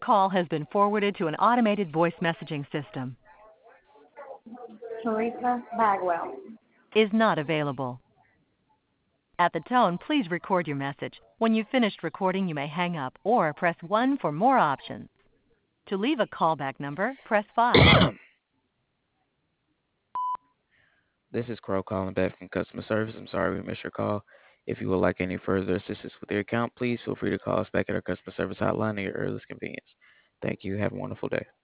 Call has been forwarded to an automated voice messaging system. Teresa Bagwell. Is not available. At the tone, please record your message. When you've finished recording, you may hang up or press 1 for more options. To leave a callback number, press 5. This is Crow calling back from customer service. I'm sorry we missed your call. If you would like any further assistance with your account, please feel free to call us back at our customer service hotline at your earliest convenience. Thank you. Have a wonderful day.